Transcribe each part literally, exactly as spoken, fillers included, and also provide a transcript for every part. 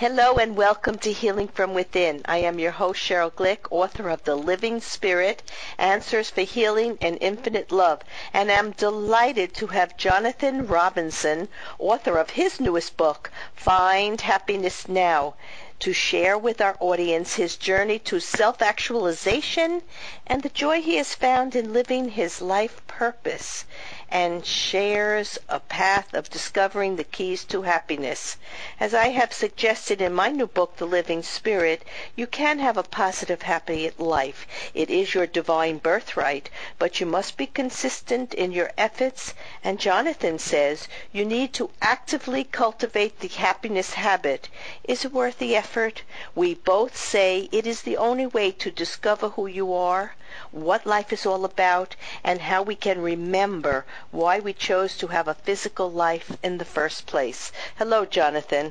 Hello and welcome to Healing from Within. I am your host, Cheryl Glick, author of The Living Spirit, Answers for Healing and Infinite Love. And I'm delighted to have Jonathan Robinson, author of his newest book, Find Happiness Now, to share with our audience his journey to self-actualization and the joy he has found in living his life purpose, and shares a path of discovering the keys to happiness. As I have suggested in my new book, The Living Spirit, you can have a positive, happy life. It is your divine birthright, but you must be consistent in your efforts, and Jonathan says you need to actively cultivate the happiness habit. Is it worth the effort? We both say it is the only way to discover who you are, what life is all about, and how we can remember why we chose to have a physical life in the first place. Hello, Jonathan.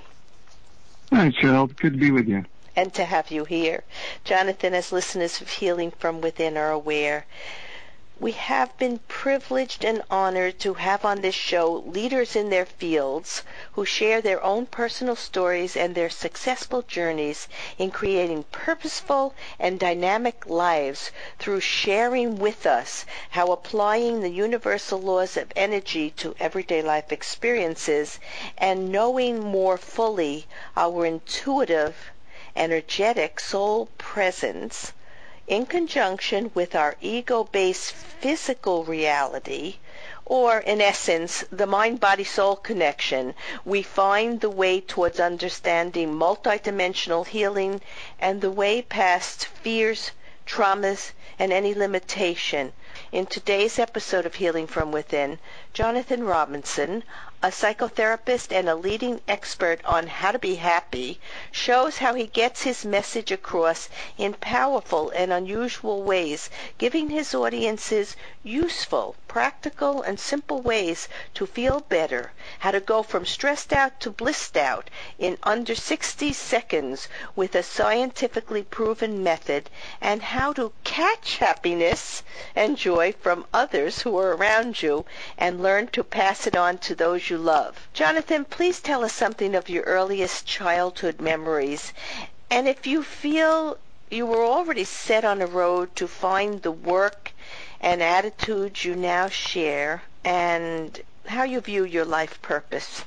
Hi, Cheryl. Good to be with you. And to have you here. Jonathan, as listeners of Healing from Within are aware, we have been privileged and honored to have on this show leaders in their fields who share their own personal stories and their successful journeys in creating purposeful and dynamic lives through sharing with us how applying the universal laws of energy to everyday life experiences and knowing more fully our intuitive, energetic soul presence in conjunction with our ego-based physical reality, or in essence, the mind-body-soul connection, we find the way towards understanding multidimensional healing and the way past fears, traumas, and any limitation. In today's episode of Healing from Within, Jonathan Robinson, a psychotherapist and a leading expert on how to be happy, shows how he gets his message across in powerful and unusual ways, giving his audiences useful, practical, and simple ways to feel better, how to go from stressed out to blissed out in under sixty seconds with a scientifically proven method, and how to catch happiness and joy from others who are around you and learn to pass it on to those you love. Jonathan, please tell us something of your earliest childhood memories, and if you feel you were already set on a road to find the work and attitudes you now share, and how you view your life purpose.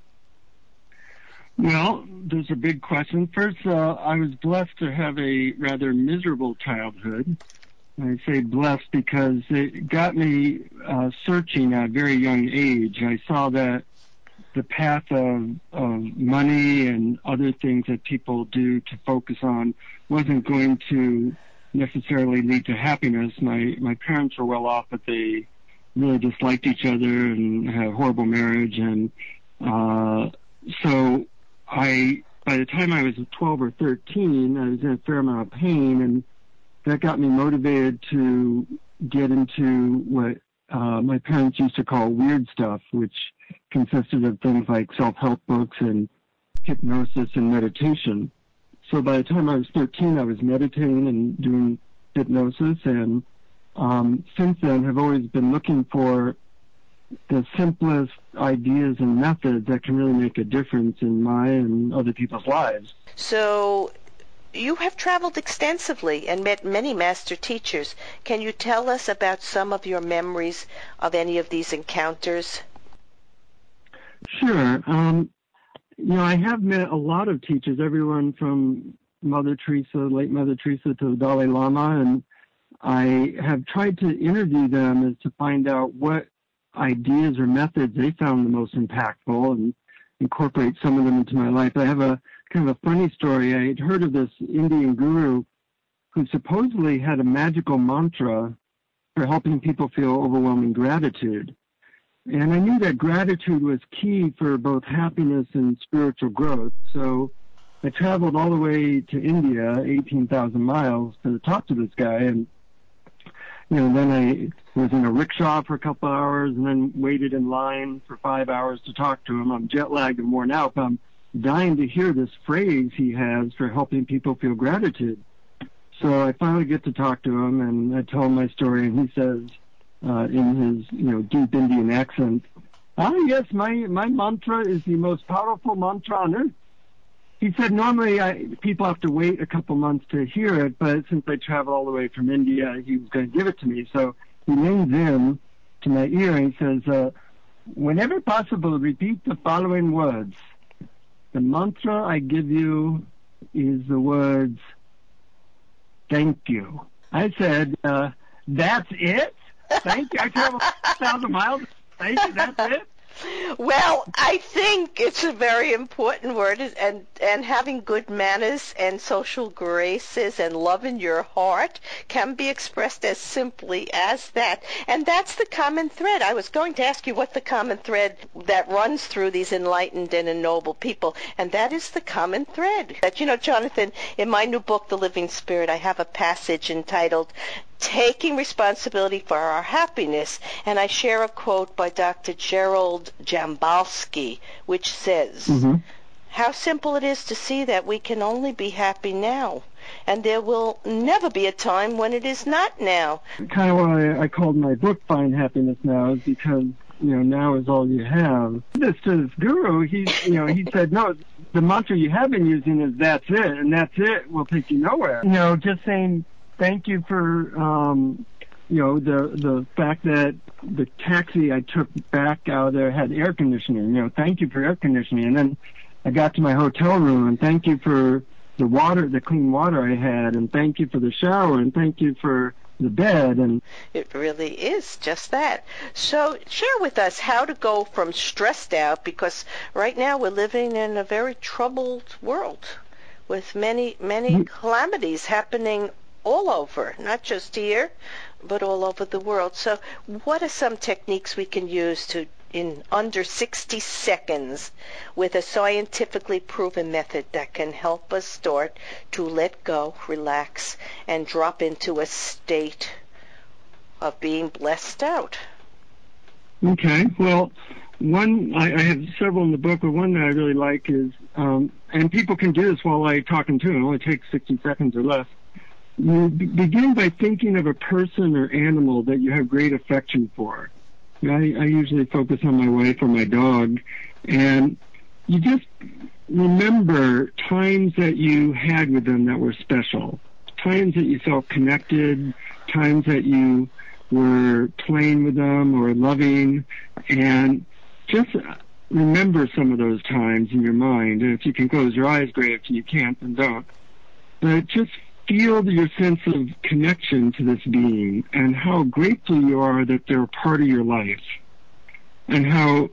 Well, those are big questions. First, uh, I was blessed to have a rather miserable childhood. I say blessed because it got me uh, searching at a very young age. I saw that the path of, of money and other things that people do to focus on wasn't going to necessarily lead to happiness. My my parents were well off, but they really disliked each other and had a horrible marriage. And uh, so I, by the time I was twelve or thirteen, I was in a fair amount of pain, and that got me motivated to get into what uh, my parents used to call weird stuff, which consisted of things like self-help books and hypnosis and meditation. So by the time I was thirteen, I was meditating and doing hypnosis, and um, since then have always been looking for the simplest ideas and methods that can really make a difference in my and other people's lives. So you have traveled extensively and met many master teachers. Can you tell us about some of your memories of any of these encounters? Sure. Um, you know, I have met a lot of teachers, everyone from Mother Teresa, late Mother Teresa, to the Dalai Lama, and I have tried to interview them as to find out what ideas or methods they found the most impactful and incorporate some of them into my life. I have a kind of a funny story. I had heard of this Indian guru who supposedly had a magical mantra for helping people feel overwhelming gratitude. And I knew that gratitude was key for both happiness and spiritual growth. So I traveled all the way to India, eighteen thousand miles, to talk to this guy. And, you know, then I was in a rickshaw for a couple hours and then waited in line for five hours to talk to him. I'm jet lagged and worn out, but I'm dying to hear this phrase he has for helping people feel gratitude. So I finally get to talk to him, and I tell him my story, and he says, uh, in his, you know, deep Indian accent, "Ah, yes, my, my mantra is the most powerful mantra on earth. he said normally I, people have to wait a couple months to hear it, but since I travel all the way from India, he was going to give it to me. So he leans in to my ear and he says, uh, whenever possible, repeat the following words. The mantra I give you is the words, thank you. I said, uh, that's it? Thank you. I traveled one thousand miles. Thank you. That's it? Well, I think it's a very important word, and and having good manners and social graces and love in your heart can be expressed as simply as that. And that's the common thread. I was going to ask you what the common thread that runs through these enlightened and ennobled people, and that is the common thread. That, you know, Jonathan, in my new book, The Living Spirit, I have a passage entitled Taking Responsibility for Our Happiness, and I share a quote by Doctor Gerald Jambalski, which says, mm-hmm. how simple it is to see that we can only be happy now, and there will never be a time when it is not now. Kind of why I called my book Find Happiness Now is because, you know, now is all you have. This to this guru, he, you know, he said, no, the mantra you have been using is that's it, and that's it will take you nowhere. You know, just saying, thank you for, um, you know, the the fact that the taxi I took back out there had air conditioning. You know, thank you for air conditioning. And then I got to my hotel room, and thank you for the water, the clean water I had, and thank you for the shower, and thank you for the bed. And it really is just that. So share with us how to go from stressed out, because right now we're living in a very troubled world with many, many mm-hmm. calamities happening all over, not just here, but all over the world. So what are some techniques we can use to, in under sixty seconds, with a scientifically proven method that can help us start to let go, relax, and drop into a state of being blessed out? Okay, well, one, I, I have several in the book, but one that I really like is, um, and people can do this while I talking to, it only takes sixty seconds or less. You begin by thinking of a person or animal that you have great affection for. I, I usually focus on my wife or my dog, and you just remember times that you had with them that were special, times that you felt connected, times that you were playing with them or loving, and just remember some of those times in your mind. And if you can close your eyes, great. If you can't, then don't. But just feel your sense of connection to this being and how grateful you are that they're a part of your life and how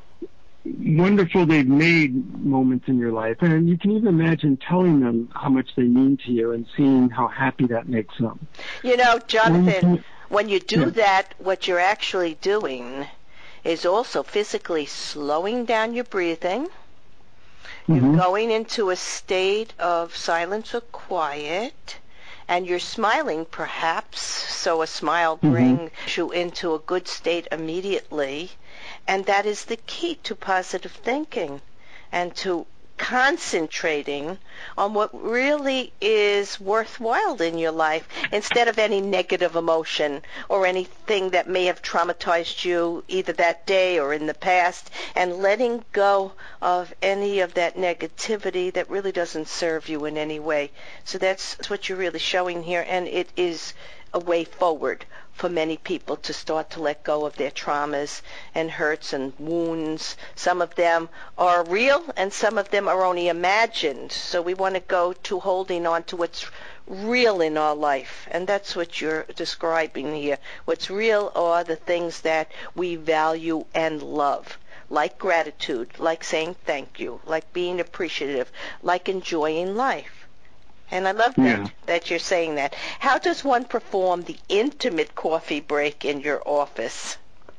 wonderful they've made moments in your life. And you can even imagine telling them how much they mean to you and seeing how happy that makes them. You know, Jonathan, when you do yeah. that, what you're actually doing is also physically slowing down your breathing. You're mm-hmm. going into a state of silence or quiet, and you're smiling perhaps, so a smile mm-hmm. brings you into a good state immediately, and that is the key to positive thinking and to concentrating on what really is worthwhile in your life instead of any negative emotion or anything that may have traumatized you either that day or in the past, and letting go of any of that negativity that really doesn't serve you in any way. So that's what you're really showing here, and it is a way forward for many people to start to let go of their traumas and hurts and wounds. Some of them are real and some of them are only imagined. So we want to go to holding on to what's real in our life. And that's what you're describing here. What's real are the things that we value and love, like gratitude, like saying thank you, like being appreciative, like enjoying life. And I love that, yeah. that you're saying that. How does one perform the intimate coffee break in your office?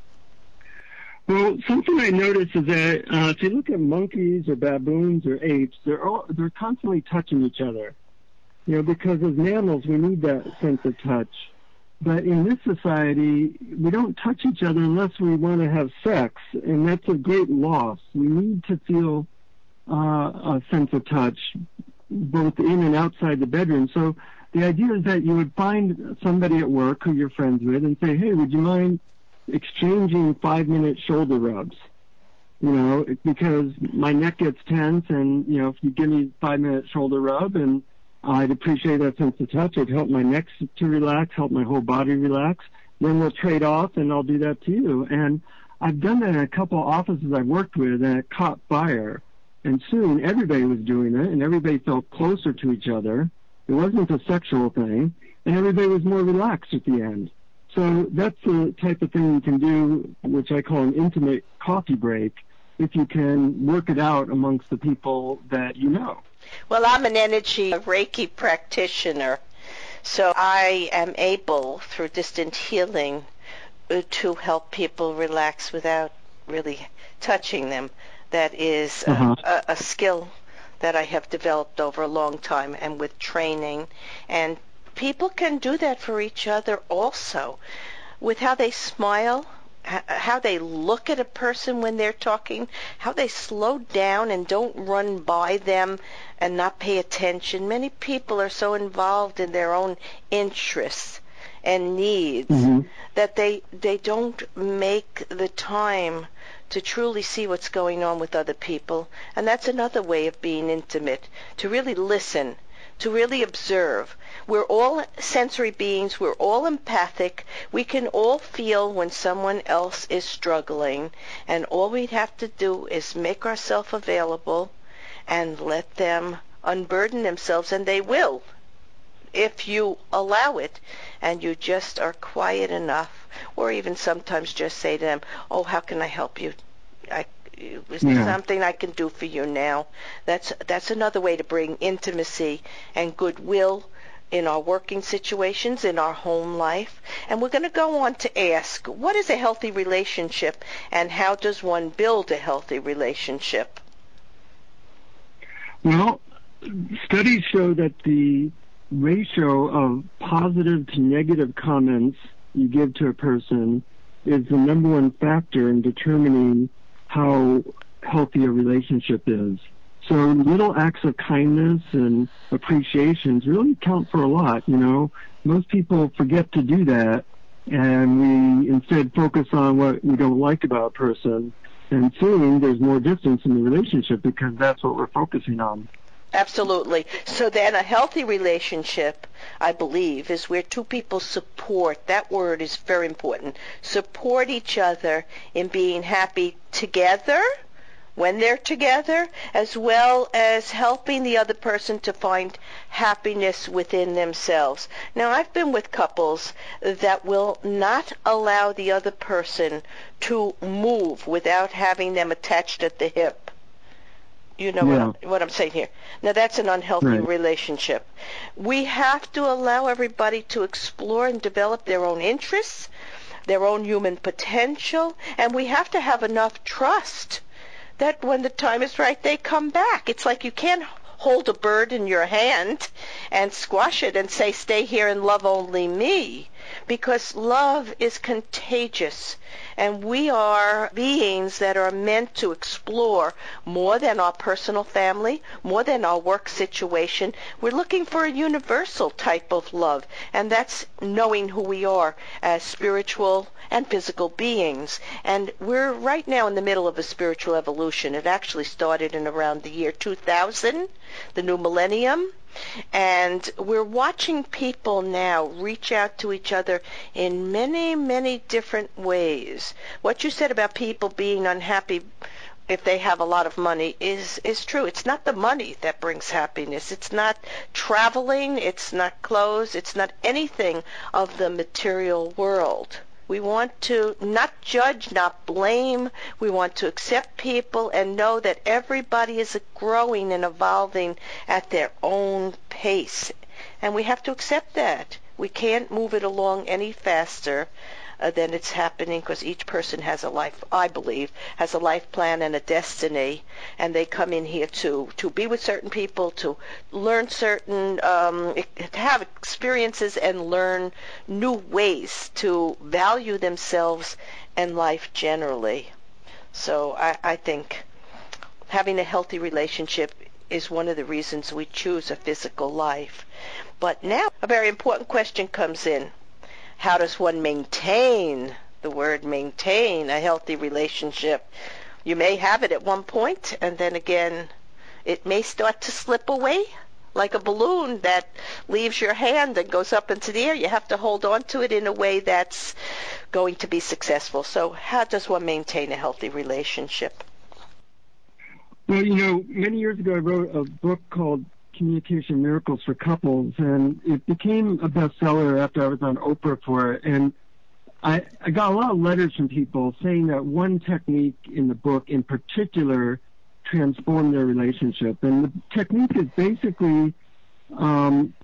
Well, something I noticed is that uh, if you look at monkeys or baboons or apes, they're all, they're constantly touching each other. You know, because as mammals, we need that sense of touch. But in this society, we don't touch each other unless we want to have sex, and that's a great loss. We need to feel uh, a sense of touch, both in and outside the bedroom. So the idea is that you would find somebody at work who you're friends with and say, hey, would you mind exchanging five-minute shoulder rubs? you know, because my neck gets tense, and, you know, if you give me five minute shoulder rub, and I'd appreciate that sense of touch. It'd help my neck to relax, help my whole body relax. Then we'll trade off, and I'll do that to you. And I've done that in a couple of offices I've worked with, and it caught fire. And soon everybody was doing it, and everybody felt closer to each other. It wasn't a sexual thing, and everybody was more relaxed at the end. So that's the type of thing you can do, which I call an intimate coffee break, if you can work it out amongst the people that you know. Well, I'm an energy Reiki practitioner, so I am able, through distant healing, to help people relax without really touching them. That is uh-huh. a, a skill that I have developed over a long time, and with training. And people can do that for each other also, with how they smile, how they look at a person when they're talking, how they slow down and don't run by them and not pay attention. Many people are so involved in their own interests and needs mm-hmm. that they they don't make the time to truly see what's going on with other people. And that's another way of being intimate, to really listen, to really observe. We're all sensory beings. We're all empathic. We can all feel when someone else is struggling, and all we have to do is make ourselves available and let them unburden themselves, and they will, if you allow it, and you just are quiet enough, or even sometimes just say to them, oh, how can I help you? I, is there yeah. something I can do for you now? That's that's another way to bring intimacy and goodwill in our working situations, in our home life. And we're going to go on to ask, what is a healthy relationship, and how does one build a healthy relationship? Well, studies show that the ratio of positive to negative comments you give to a person is the number one factor in determining how healthy a relationship is. So little acts of kindness and appreciations really count for a lot, you know. Most people forget to do that, and we instead focus on what we don't like about a person, and soon there's more distance in the relationship because that's what we're focusing on. Absolutely. So then a healthy relationship, I believe, is where two people support. That word is very important. Support each other in being happy together when they're together, as well as helping the other person to find happiness within themselves. Now, I've been with couples that will not allow the other person to move without having them attached at the hip. You know yeah. what, what I'm saying here. Now, that's an unhealthy right. relationship. We have to allow everybody to explore and develop their own interests, their own human potential, and we have to have enough trust that when the time is right, they come back. It's like you can't hold a bird in your hand and squash it and say, stay here and love only me, because love is contagious, and we are beings that are meant to explore more than our personal family, more than our work situation. We're looking for a universal type of love, and that's knowing who we are as spiritual and physical beings. And we're right now in the middle of a spiritual evolution. It actually started in around the year two thousand, the new millennium. And we're watching people now reach out to each other in many, many different ways. What you said about people being unhappy if they have a lot of money is, is true. It's not the money that brings happiness. It's not traveling. It's not clothes. It's not anything of the material world. We want to not judge, not blame. We want to accept people and know that everybody is growing and evolving at their own pace. And we have to accept that. We can't move it along any faster uh, than it's happening, because each person has a life, I believe, has a life plan and a destiny, and they come in here to, to be with certain people, to learn certain, um, to have experiences and learn new ways to value themselves and life generally. So I, I think having a healthy relationship is one of the reasons we choose a physical life. But now a very important question comes in. How does one maintain, the word maintain, a healthy relationship? You may have it at one point, and then again, it may start to slip away like a balloon that leaves your hand and goes up into the air. You have to hold on to it in a way that's going to be successful. So how does one maintain a healthy relationship? Well, you know, many years ago I wrote a book called Communication Miracles for Couples, and it became a bestseller after I was on Oprah for it. And I, I got a lot of letters from people saying that one technique in the book in particular transformed their relationship. And the technique is basically um,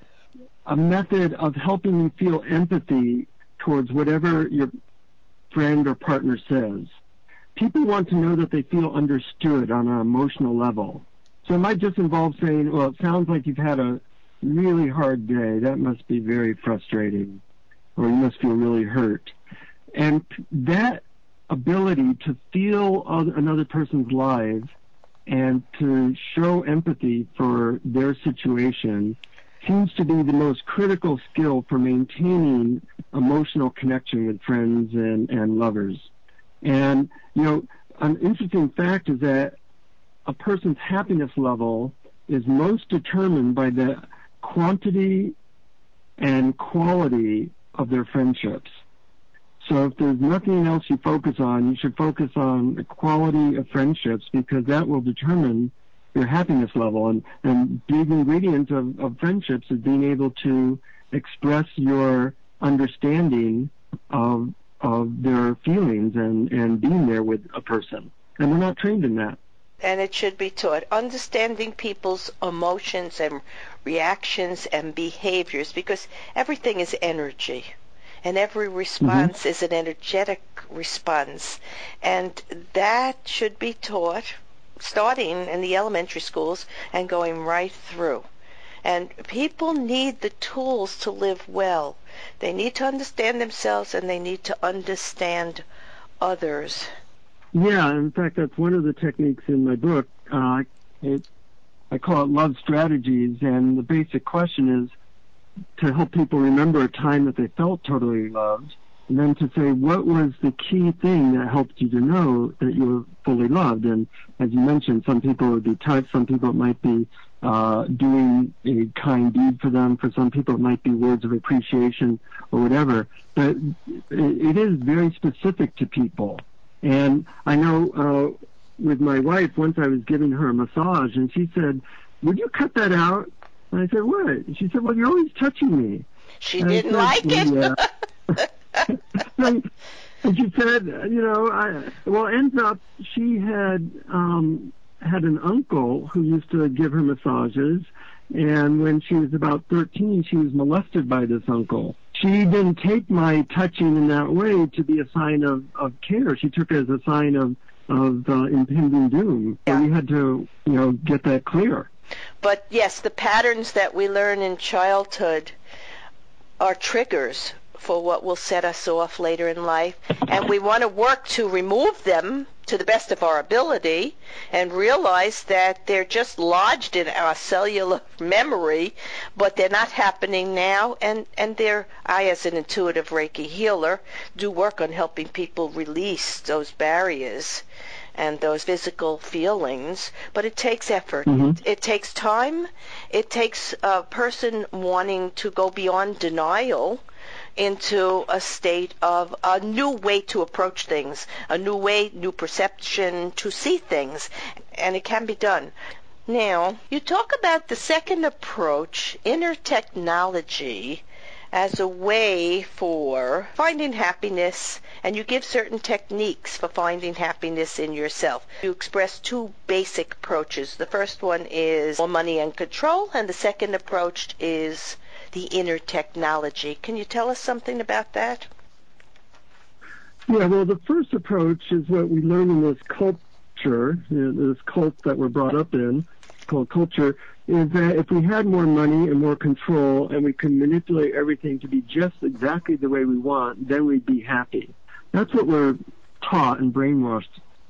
a method of helping you feel empathy towards whatever your friend or partner says. People want to know that they feel understood on an emotional level. So it might just involve saying, well, it sounds like you've had a really hard day. That must be very frustrating. Or you must feel really hurt. And that ability to feel another person's lives and to show empathy for their situation seems to be the most critical skill for maintaining emotional connection with friends and, and lovers. And, you know, an interesting fact is that a person's happiness level is most determined by the quantity and quality of their friendships. So if there's nothing else you focus on, you should focus on the quality of friendships, because that will determine your happiness level. And, and big ingredient of, of friendships is being able to express your understanding of of their feelings and, and being there with a person. And we're not trained in that. And it should be taught. Understanding people's emotions and reactions and behaviors, because everything is energy. And every response mm-hmm. is an energetic response. And that should be taught starting in the elementary schools and going right through. And people need the tools to live well. They need to understand themselves, and they need to understand others. Yeah, in fact, that's one of the techniques in my book. Uh, it, I call it Love Strategies, and the basic question is to help people remember a time that they felt totally loved, and then to say, what was the key thing that helped you to know that you were fully loved? And as you mentioned, some people would be touched, some people it might be uh, doing a kind deed for them, for some people it might be words of appreciation or whatever. But it is very specific to people. And I know uh, with my wife, once I was giving her a massage, and she said, would you cut that out? And I said, what? And she said, well, you're always touching me. She and didn't said, like it. Yeah. and, and she said, you know, I, well, ends up she had um, had an uncle who used to give her massages, and when she was about thirteen, she was molested by this uncle. She didn't take my touching in that way to be a sign of, of care. She took it as a sign of, of uh, impending doom. Yeah. So we had to, you know, get that clear. But yes, the patterns that we learn in childhood are triggers for what will set us off later in life, and we want to work to remove them to the best of our ability and realize that they're just lodged in our cellular memory, but they're not happening now, and, and they're, I as an intuitive Reiki healer do work on helping people release those barriers and those physical feelings, but it takes effort. Mm-hmm. It, it takes time. It takes a person wanting to go beyond denial into a state of a new way to approach things, a new way, new perception to see things, and it can be done. Now, you talk about the second approach, inner technology, as a way for finding happiness, and you give certain techniques for finding happiness in yourself. You express two basic approaches. The first one is more money and control, and the second approach is the inner technology. Can you tell us something about that? Yeah, well, the first approach is what we learn in this culture, you know, this cult that we're brought up in, called culture, is that if we had more money and more control and we could manipulate everything to be just exactly the way we want, then we'd be happy. That's what we're taught and brainwashed.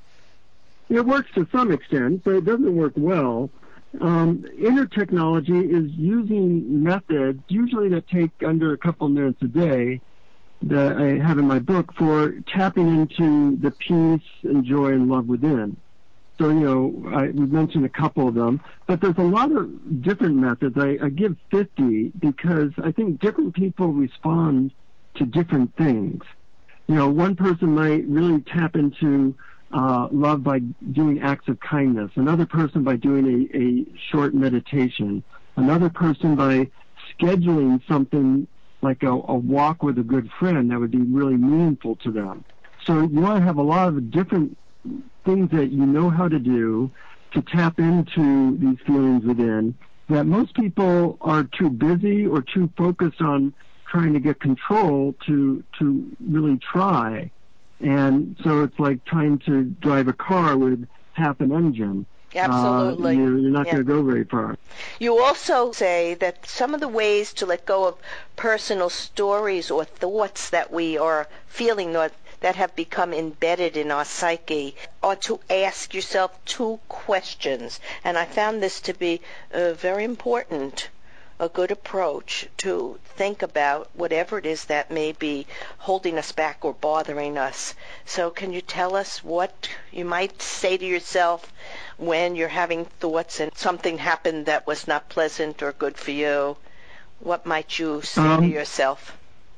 It works to some extent, but it doesn't work well. Um, inner technology is using methods, usually that take under a couple minutes a day, that I have in my book for tapping into the peace and joy and love within. So, you know, I, we've mentioned a couple of them, but there's a lot of different methods. I, I give fifty because I think different people respond to different things. You know, one person might really tap into uh, love by doing acts of kindness, another person by doing a, a short meditation, another person by scheduling something like a, a walk with a good friend that would be really meaningful to them. So you want to have a lot of different things that you know how to do to tap into these feelings within that most people are too busy or too focused on trying to get control to to really try. And so it's like trying to drive a car with half an engine. Absolutely. Uh, you're, you're not yeah. going to go very far. You also say that some of the ways to let go of personal stories or thoughts that we are feeling or that have become embedded in our psyche are to ask yourself two questions. And I found this to be uh, very important, a good approach to think about whatever it is that may be holding us back or bothering us. So can you tell us what you might say to yourself when you're having thoughts and something happened that was not pleasant or good for you? What might you say um, to yourself?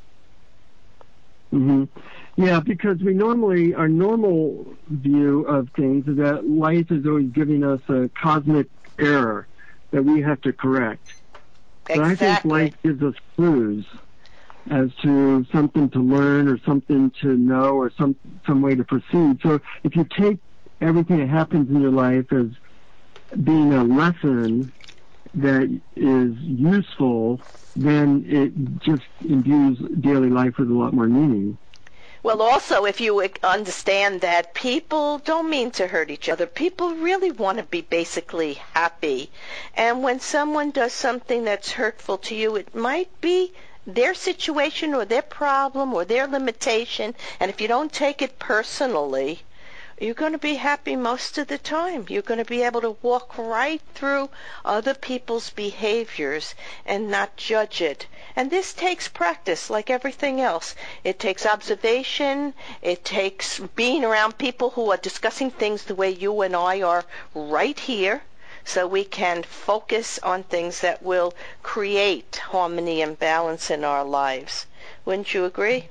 Mm-hmm. Yeah, because we normally, our normal view of things is that life is always giving us a cosmic error that we have to correct. Exactly. But I think life gives us clues as to something to learn or something to know or some some way to proceed. So if you take everything that happens in your life as being a lesson that is useful, then it just imbues daily life with a lot more meaning. Well, also, if you understand that people don't mean to hurt each other, people really want to be basically happy. And when someone does something that's hurtful to you, it might be their situation or their problem or their limitation. And if you don't take it personally, you're going to be happy most of the time. You're going to be able to walk right through other people's behaviors and not judge it. And this takes practice, like everything else. It takes observation. It takes being around people who are discussing things the way you and I are right here, so we can focus on things that will create harmony and balance in our lives. Wouldn't you agree?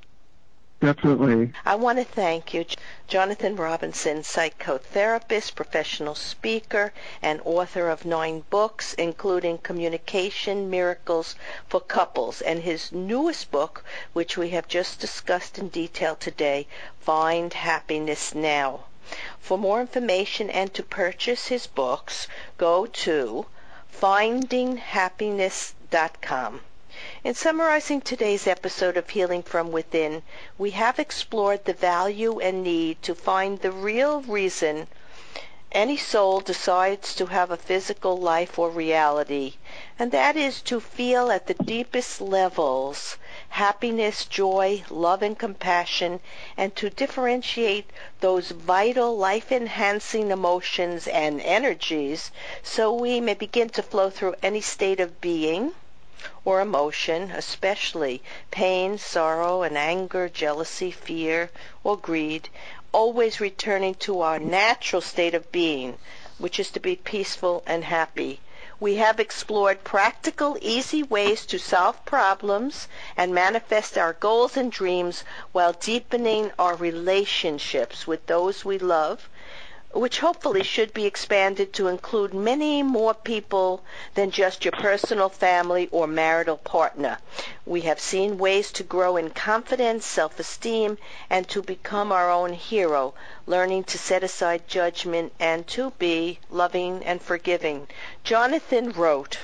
Definitely. I want to thank you, Jonathan Robinson, psychotherapist, professional speaker, and author of nine books, including Communication Miracles for Couples, and his newest book, which we have just discussed in detail today, Find Happiness Now. For more information and to purchase his books, go to finding happiness dot com. In summarizing today's episode of Healing from Within, we have explored the value and need to find the real reason any soul decides to have a physical life or reality, and that is to feel at the deepest levels happiness, joy, love, and compassion, and to differentiate those vital, life-enhancing emotions and energies so we may begin to flow through any state of being or emotion, especially pain, sorrow, and anger, jealousy, fear, or greed, always returning to our natural state of being, which is to be peaceful and happy. We have explored practical, easy ways to solve problems and manifest our goals and dreams while deepening our relationships with those we love, which hopefully should be expanded to include many more people than just your personal family or marital partner. We have seen ways to grow in confidence, self-esteem, and to become our own hero, learning to set aside judgment and to be loving and forgiving. Jonathan wrote,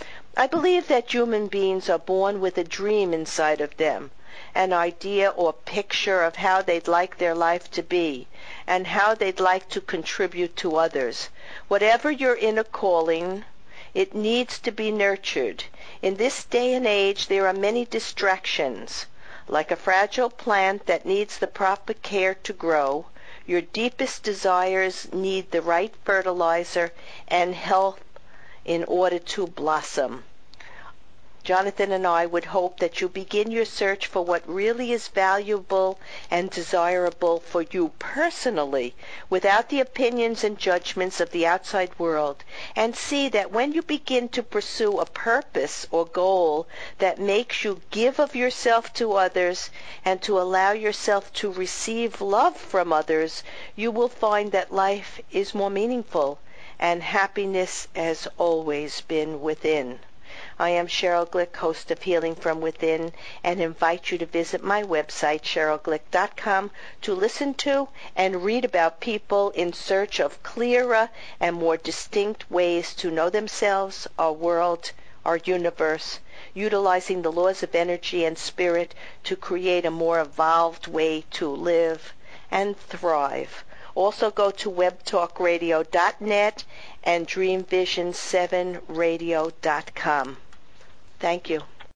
I believe that human beings are born with a dream inside of them, an idea or picture of how they'd like their life to be and how they'd like to contribute to others. Whatever your inner calling, it needs to be nurtured. In this day and age, there are many distractions. Like a fragile plant that needs the proper care to grow, your deepest desires need the right fertilizer and health in order to blossom. Jonathan and I would hope that you begin your search for what really is valuable and desirable for you personally, without the opinions and judgments of the outside world, and see that when you begin to pursue a purpose or goal that makes you give of yourself to others and to allow yourself to receive love from others, you will find that life is more meaningful and happiness has always been within. I am Cheryl Glick, host of Healing from Within, and invite you to visit my website, cheryl glick dot com, to listen to and read about people in search of clearer and more distinct ways to know themselves, our world, our universe, utilizing the laws of energy and spirit to create a more evolved way to live and thrive. Also go to web talk radio dot net and dream vision seven radio dot com. Thank you.